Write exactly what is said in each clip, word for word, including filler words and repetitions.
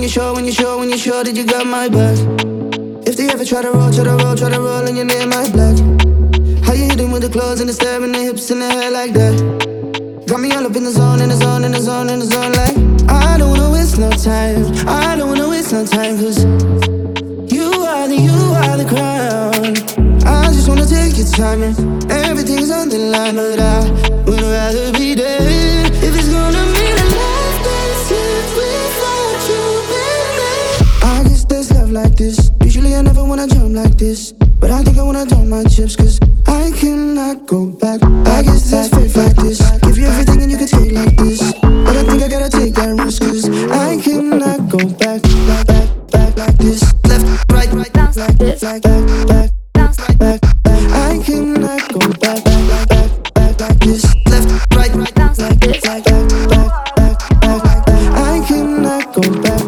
sure, when you sure, when you sure that you got my back. If they ever try to roll, try to roll, try to roll and your name my black. How you hit 'em with the clothes and the stare and the hips and the hair like that? Got me all up in the zone, in the zone, in the zone, in the zone like I don't wanna waste no time, I don't wanna waste no time. Cause you are the, you are the crown. I just wanna take your time and everything's on the line. But I would rather be dead if it's gonna mean a life that's lived without you, baby. I guess there's love like this. Usually I never wanna jump like this, but I think I wanna dump my chips cause I cannot go back. I guess there's faith like this. Give you everything and you can take like this, but I think I gotta take that risk cause I cannot go back, back, back, back like this. Left, right, right, bounce like this. Like back, back, bounce like back, back. I cannot go back, back, back, back, back like this. Left, right, right, bounce like this. Like back, back, back, back like that. I cannot go back.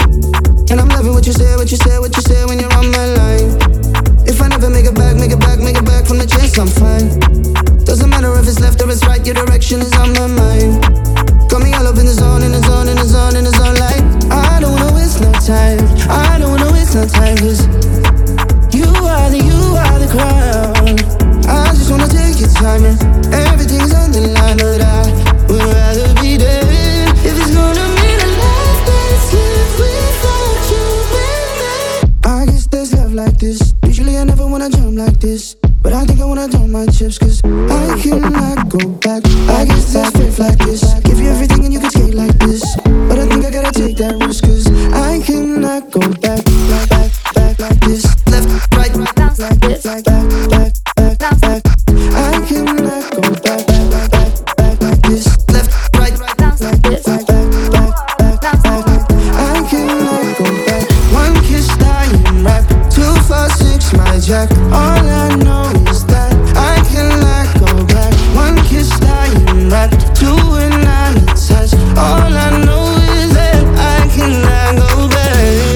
And I'm loving what you say, what you say, what you say when you're on my line. If I never make it back, make it back, make it back from the chase, I'm fine. Doesn't matter if it's left or it's right, your direction is on my mind. Got me all up in the zone, in the zone, in the zone, in the zone like I don't wanna waste no time, I don't wanna waste no time. Cause you are the, you are the crown. I just wanna take your time and everything's on the line. But I would rather be dead if it's gonna mean a life that's lived without you, baby. I guess there's love like this. Usually I never wanna jump like this, but I think I wanna dump my chips cause I cannot go back. I guess that's faith like this. Give you everything and you can skate like this, but I think I gotta take that risk cause I cannot go back. Back, back, back like this. Left, right, right, bounce like this. Like back, back, back, back. I cannot go back, back, back, back, back like this. Left, right, right, bounce like this. Like back, back, back, back, back. I cannot go back. One kiss, dying rap. Two, four, six, my jack. All I know is that I cannot go back. One kiss, dying rap. Two and I'm attached. All I know is that I cannot go back.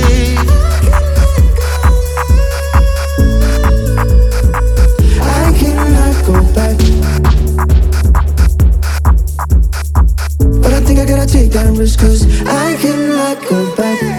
I cannot go back. But I think I gotta take that risk cause I cannot go back.